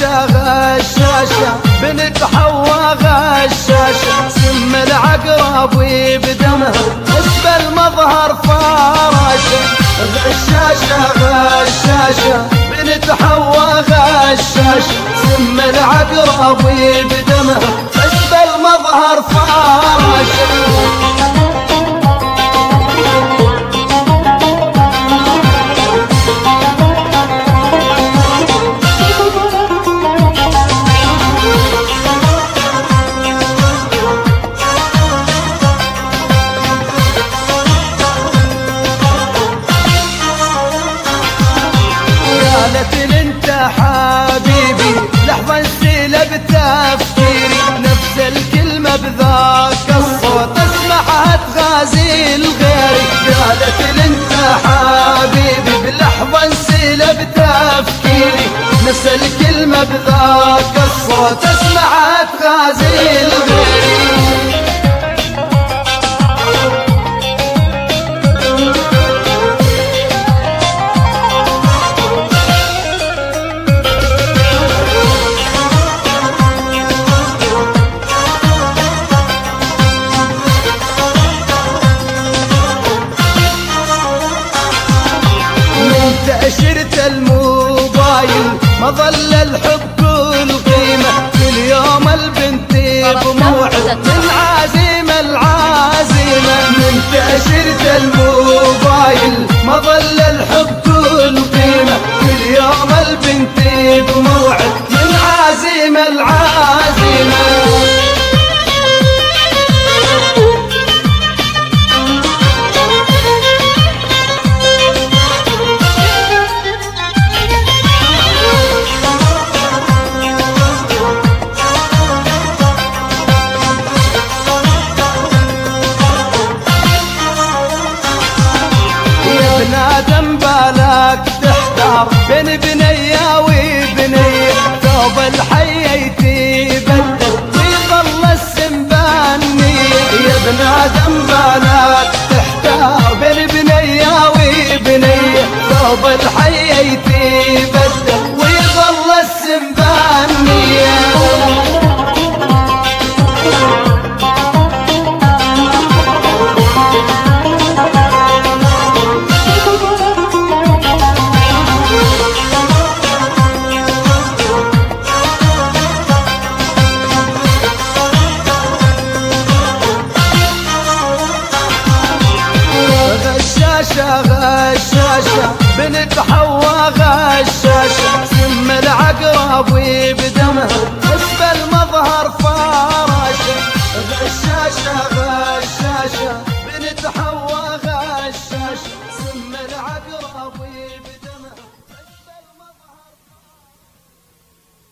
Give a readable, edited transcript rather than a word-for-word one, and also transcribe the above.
غشاشة غشاشة بنت حوا غشاشة سم العقرب بدمها حسب المظهر فراشة غشاشة غشاشة بنت حوا غشاشة سم العقرب بدمها حسب المظهر فراشة قالت لي انت حبيبي لحظة انسلب بتفكيري نفس الكلمة بذاك الصوت اسمعها تغازي الغيري قالت لي انت حبيبي بلحظة انسلب بتفكيري نفس الكلمة بذاك الصوت اسمعها تغازي الغيري شرت الموبايل ما ظل الحب والقيمة كل يوم البنت بموعد من عزيمة العزيمة من تأشيرة الموبايل ما ظل الحب والقيمة كل يوم البنت بموعد من عزيمة العزيمة آدم بالك تحتار بين بنية وبنية ثوب الحي يتبدل ويظل السنباني يا ابن آدم بالك تحتار بين بنية وبنية ثوب الحي يتبدل ويظل السنباني غشاشة غشاشة بنت